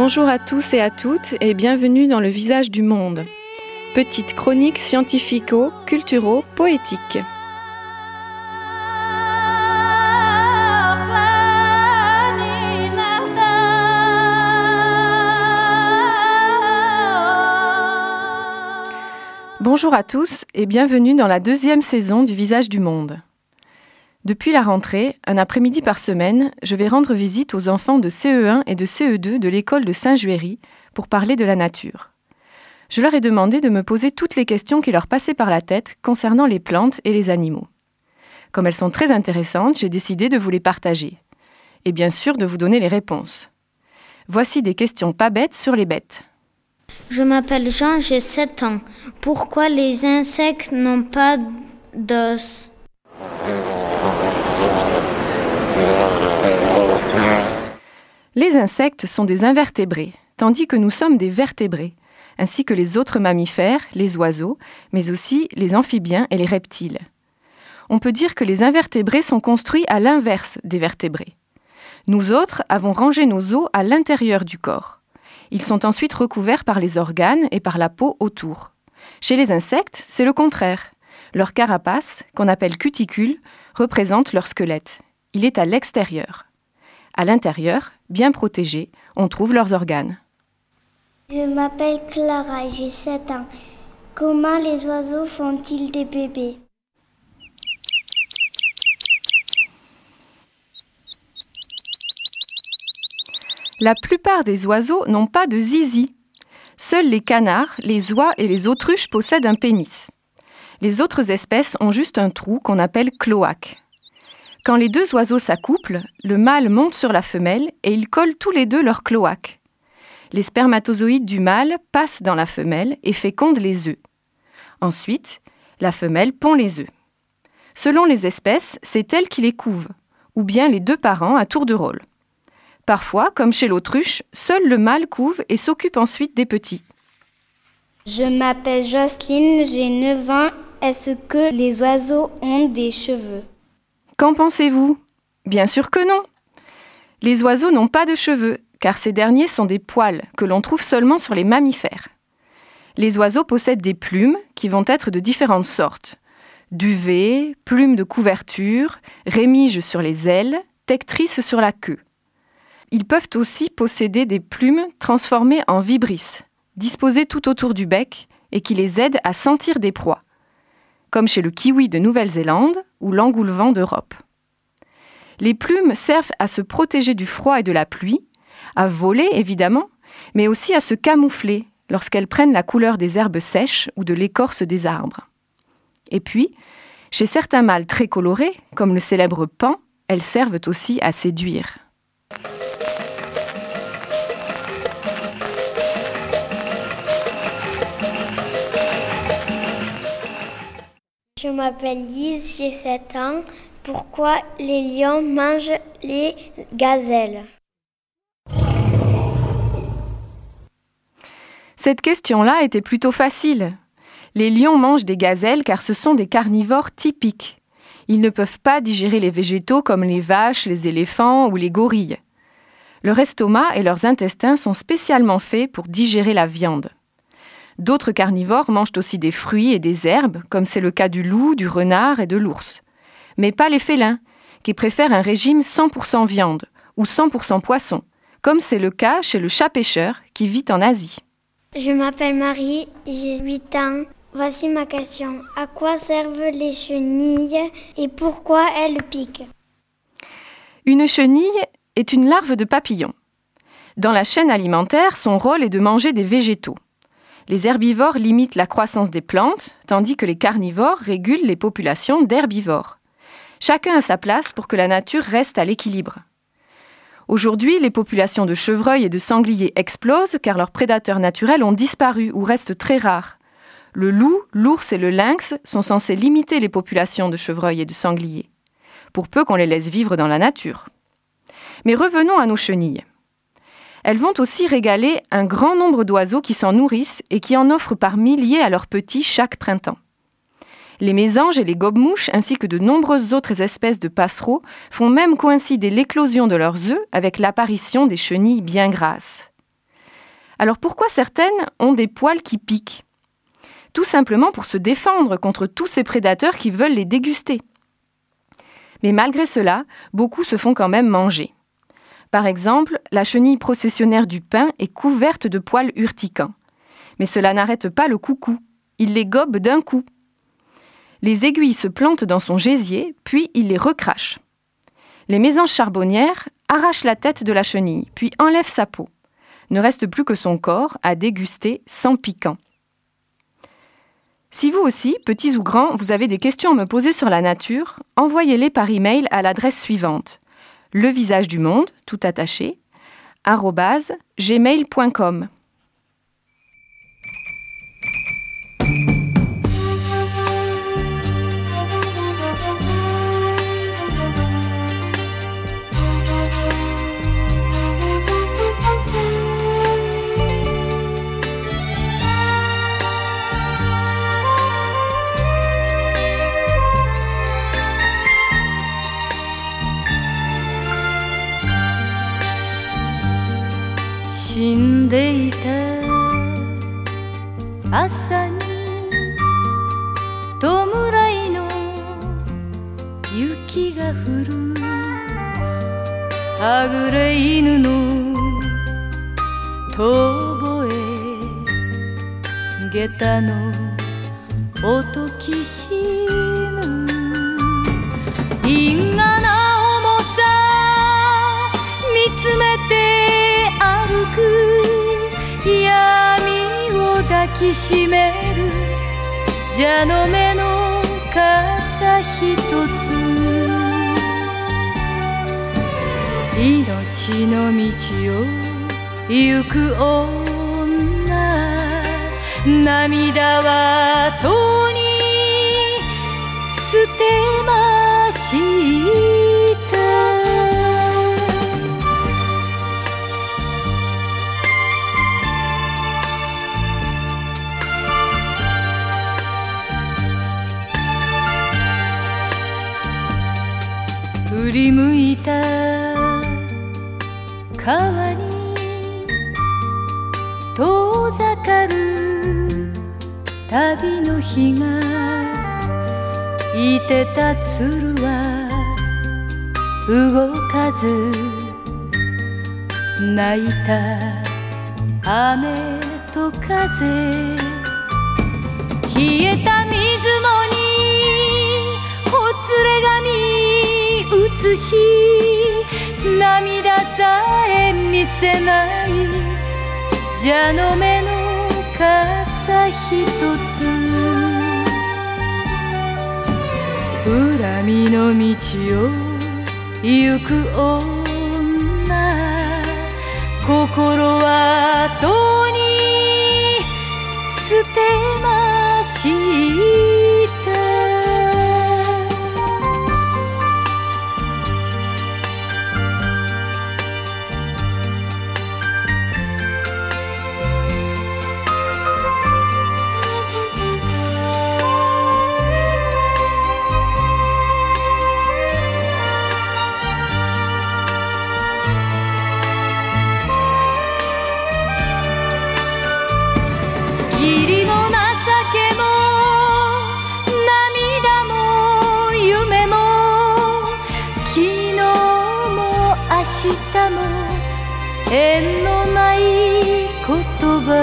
Bonjour à tous et à toutes et bienvenue dans Le Visage du Monde. Petite chronique scientifico-culturo-poétique. Bonjour à tous et bienvenue dans la 2e saison du Visage du Monde. Depuis la rentrée, un après-midi par semaine, je vais rendre visite aux enfants de CE1 et de CE2 de l'école de Saint-Juéry pour parler de la nature. Je leur ai demandé de me poser toutes les questions qui leur passaient par la tête concernant les plantes et les animaux. Comme elles sont très intéressantes, j'ai décidé de vous les partager. Et bien sûr de vous donner les réponses. Voici des questions pas bêtes sur les bêtes. Je m'appelle Jean, j'ai 7 ans. Pourquoi les insectes n'ont pas d'os ? Les insectes sont des invertébrés, tandis que nous sommes des vertébrés, ainsi que les autres mammifères, les oiseaux, mais aussi les amphibiens et les reptiles. On peut dire que les invertébrés sont construits à l'inverse des vertébrés. Nous autres avons rangé nos os à l'intérieur du corps. Ils sont ensuite recouverts par les organes et par la peau autour. Chez les insectes, c'est le contraire. Leur carapace, qu'on appelle cuticule, représente leur squelette. Il est à l'extérieur. À l'intérieur, bien protégés, on trouve leurs organes. Je m'appelle Clara, j'ai 7 ans. Comment les oiseaux font-ils des bébés ? La plupart des oiseaux n'ont pas de zizi. Seuls les canards, les oies et les autruches possèdent un pénis. Les autres espèces ont juste un trou qu'on appelle cloaque. Quand les deux oiseaux s'accouplent, le mâle monte sur la femelle et ils collent tous les deux leur cloaque. Les spermatozoïdes du mâle passent dans la femelle et fécondent les œufs. Ensuite, la femelle pond les œufs. Selon les espèces, c'est elle qui les couve, ou bien les deux parents à tour de rôle. Parfois, comme chez l'autruche, seul le mâle couve et s'occupe ensuite des petits. Je m'appelle Jocelyne, j'ai 9 ans. Est-ce que les oiseaux ont des cheveux ? Qu'en pensez-vous ? Bien sûr que non. Les oiseaux n'ont pas de cheveux, car ces derniers sont des poils que l'on trouve seulement sur les mammifères. Les oiseaux possèdent des plumes qui vont être de différentes sortes. Duvet, plumes de couverture, rémiges sur les ailes, tectrices sur la queue. Ils peuvent aussi posséder des plumes transformées en vibrisses, disposées tout autour du bec et qui les aident à sentir des proies, comme chez le kiwi de Nouvelle-Zélande ou l'engoulevent d'Europe. Les plumes servent à se protéger du froid et de la pluie, à voler évidemment, mais aussi à se camoufler lorsqu'elles prennent la couleur des herbes sèches ou de l'écorce des arbres. Et puis, chez certains mâles très colorés, comme le célèbre paon, elles servent aussi à séduire. Je m'appelle Lise, j'ai 7 ans. Pourquoi les lions mangent les gazelles ? Cette question-là était plutôt facile. Les lions mangent des gazelles car ce sont des carnivores typiques. Ils ne peuvent pas digérer les végétaux comme les vaches, les éléphants ou les gorilles. Leur estomac et leurs intestins sont spécialement faits pour digérer la viande. D'autres carnivores mangent aussi des fruits et des herbes, comme c'est le cas du loup, du renard et de l'ours. Mais pas les félins, qui préfèrent un régime 100% viande ou 100% poisson, comme c'est le cas chez le chat-pêcheur qui vit en Asie. Je m'appelle Marie, j'ai 8 ans. Voici ma question. À quoi servent les chenilles et pourquoi elles piquent ? Une chenille est une larve de papillon. Dans la chaîne alimentaire, son rôle est de manger des végétaux. Les herbivores limitent la croissance des plantes, tandis que les carnivores régulent les populations d'herbivores. Chacun a sa place pour que la nature reste à l'équilibre. Aujourd'hui, les populations de chevreuils et de sangliers explosent car leurs prédateurs naturels ont disparu ou restent très rares. Le loup, l'ours et le lynx sont censés limiter les populations de chevreuils et de sangliers, pour peu qu'on les laisse vivre dans la nature. Mais revenons à nos chenilles. Elles vont aussi régaler un grand nombre d'oiseaux qui s'en nourrissent et qui en offrent par milliers à leurs petits chaque printemps. Les mésanges et les gobe-mouches, ainsi que de nombreuses autres espèces de passereaux, font même coïncider l'éclosion de leurs œufs avec l'apparition des chenilles bien grasses. Alors pourquoi certaines ont des poils qui piquent ? Tout simplement pour se défendre contre tous ces prédateurs qui veulent les déguster. Mais malgré cela, beaucoup se font quand même manger. Par exemple, la chenille processionnaire du pin est couverte de poils urticants. Mais cela n'arrête pas le coucou. Il les gobe d'un coup. Les aiguilles se plantent dans son gésier, puis il les recrache. Les mésanges charbonnières arrachent la tête de la chenille, puis enlèvent sa peau. Ne reste plus que son corps à déguster sans piquant. Si vous aussi, petits ou grands, vous avez des questions à me poser sur la nature, envoyez-les par email à l'adresse suivante: levisagedumonde, tout attaché, @gmail.com. 朝に弔いの雪が降るはぐれ犬の遠吠え下駄の音きしむ因果な重さ見つめて歩く闇を抱きしめる蛇の目の傘ひとつ命の道を行く女涙はとに捨てました振り向いた川に遠ざかる旅の日がいてた鶴は動かず泣いた雨と風冷えた水面にほつれ髪映し涙さえ見せない蛇の目の傘ひとつ恨みの道を行く女心はとに捨てました義理も情けも涙も夢も昨日も明日も縁のない言葉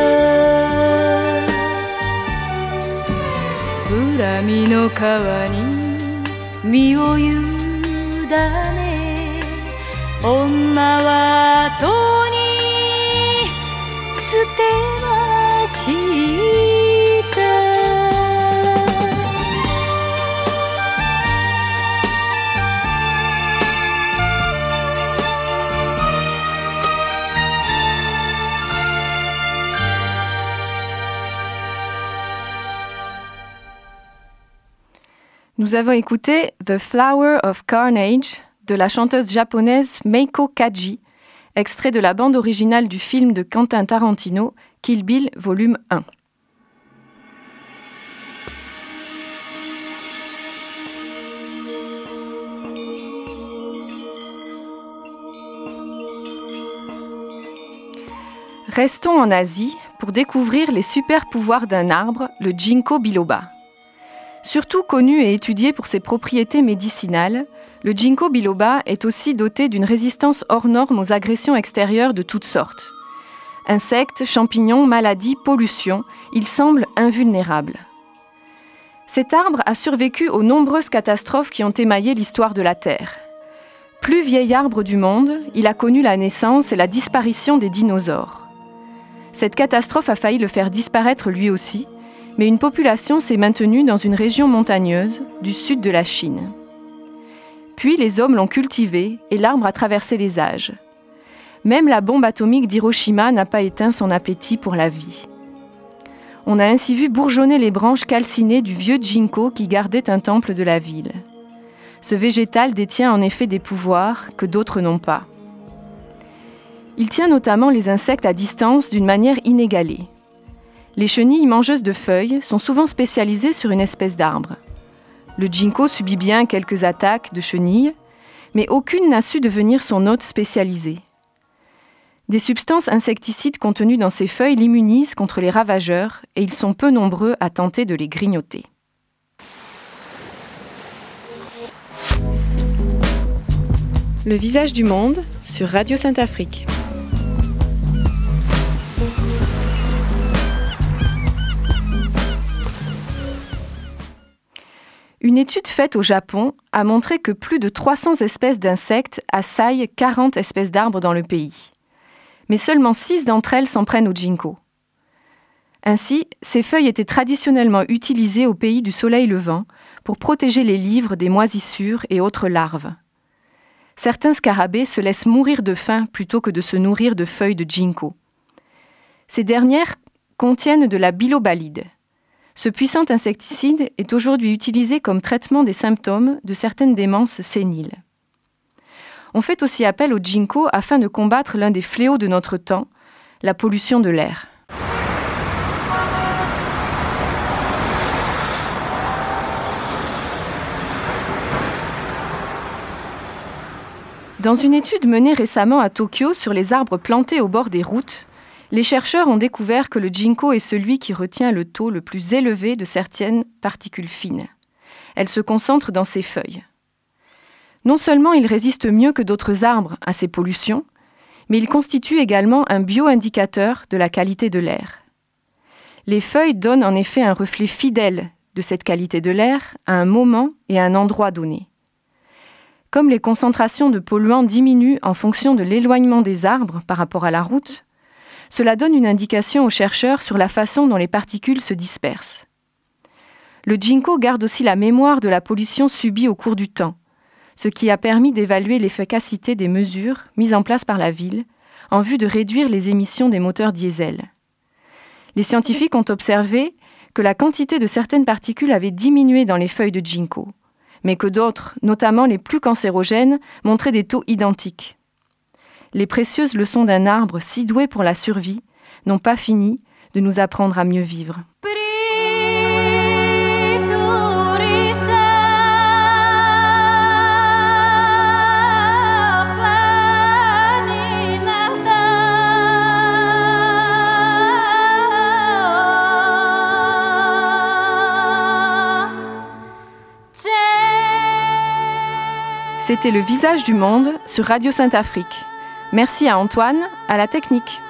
恨みの川に身を委ね女はとに捨てました Nous avons écouté The Flower of Carnage de la chanteuse japonaise Meiko Kaji, extrait de la bande originale du film de Quentin Tarantino, Kill Bill volume 1. Restons en Asie pour découvrir les super pouvoirs d'un arbre, le ginkgo biloba. Surtout connu et étudié pour ses propriétés médicinales, le ginkgo biloba est aussi doté d'une résistance hors norme aux agressions extérieures de toutes sortes. Insectes, champignons, maladies, pollution, il semble invulnérable. Cet arbre a survécu aux nombreuses catastrophes qui ont émaillé l'histoire de la Terre. Plus vieil arbre du monde, il a connu la naissance et la disparition des dinosaures. Cette catastrophe a failli le faire disparaître lui aussi, mais une population s'est maintenue dans une région montagneuse du sud de la Chine. Puis les hommes l'ont cultivé et l'arbre a traversé les âges. Même la bombe atomique d'Hiroshima n'a pas éteint son appétit pour la vie. On a ainsi vu bourgeonner les branches calcinées du vieux ginkgo qui gardait un temple de la ville. Ce végétal détient en effet des pouvoirs que d'autres n'ont pas. Il tient notamment les insectes à distance d'une manière inégalée. Les chenilles mangeuses de feuilles sont souvent spécialisées sur une espèce d'arbre. Le ginkgo subit bien quelques attaques de chenilles, mais aucune n'a su devenir son hôte spécialisé. Des substances insecticides contenues dans ces feuilles l'immunisent contre les ravageurs et ils sont peu nombreux à tenter de les grignoter. Le visage du monde sur Radio Sainte-Afrique. Une étude faite au Japon a montré que plus de 300 espèces d'insectes assaillent 40 espèces d'arbres dans le pays. Mais seulement 6 d'entre elles s'en prennent au ginkgo. Ainsi, ces feuilles étaient traditionnellement utilisées au pays du soleil levant pour protéger les livres des moisissures et autres larves. Certains scarabées se laissent mourir de faim plutôt que de se nourrir de feuilles de ginkgo. Ces dernières contiennent de la bilobalide. Ce puissant insecticide est aujourd'hui utilisé comme traitement des symptômes de certaines démences séniles. On fait aussi appel au ginkgo afin de combattre l'un des fléaux de notre temps, la pollution de l'air. Dans une étude menée récemment à Tokyo sur les arbres plantés au bord des routes, les chercheurs ont découvert que le ginkgo est celui qui retient le taux le plus élevé de certaines particules fines. Elles se concentrent dans ses feuilles. Non seulement il résiste mieux que d'autres arbres à ces pollutions, mais il constitue également un bio-indicateur de la qualité de l'air. Les feuilles donnent en effet un reflet fidèle de cette qualité de l'air à un moment et à un endroit donné. Comme les concentrations de polluants diminuent en fonction de l'éloignement des arbres par rapport à la route, cela donne une indication aux chercheurs sur la façon dont les particules se dispersent. Le ginkgo garde aussi la mémoire de la pollution subie au cours du temps, ce qui a permis d'évaluer l'efficacité des mesures mises en place par la ville en vue de réduire les émissions des moteurs diesel. Les scientifiques ont observé que la quantité de certaines particules avait diminué dans les feuilles de ginkgo, mais que d'autres, notamment les plus cancérogènes, montraient des taux identiques. Les précieuses leçons d'un arbre si doué pour la survie n'ont pas fini de nous apprendre à mieux vivre. C'était Le Visage du Monde sur Radio Sainte-Afrique. Merci à Antoine, à la technique.